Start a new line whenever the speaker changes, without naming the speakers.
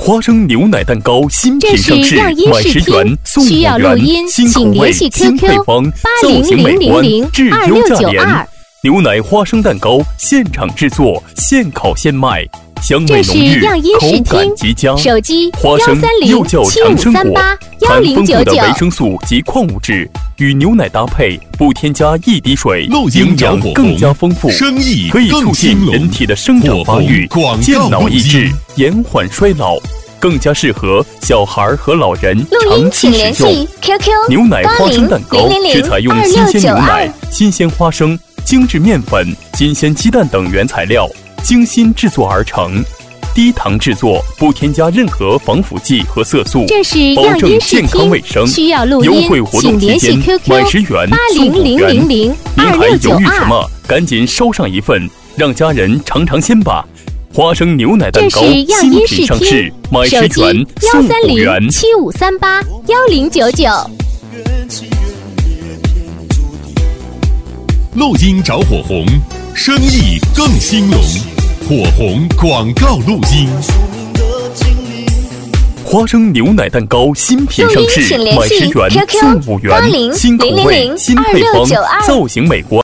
花生牛奶蛋糕新品上市，买10元送5元，新口味、新配方，造型美观，质优价廉。牛奶花生蛋糕现场制作，现烤现卖，香味浓郁，口感极佳。
手机
花生又叫长生果，含丰富的维生素及矿物质，与牛奶搭配，不添加一滴水，营养更加丰富，可以促进人体的生长发育，健脑益智，延缓衰老。更加适合小孩和老人长期使用。牛奶花生蛋糕是采用新鲜牛奶、新鲜花生、精致面粉、新鲜鸡蛋等原材料精心制作而成，低糖制作，不添加任何防腐剂和色素，保证健康卫生。
需要录音，
优惠活动期间买10元送5元。您还犹豫什么？赶紧收上一份，让家人尝尝鲜吧！花生牛奶蛋糕新品上市，买10元送5元。
13075381099。
录音找火红，生意更兴隆。火红广告录音。
花生牛奶蛋糕新品上市，买10元送5元，新口味、新配方，造型美观。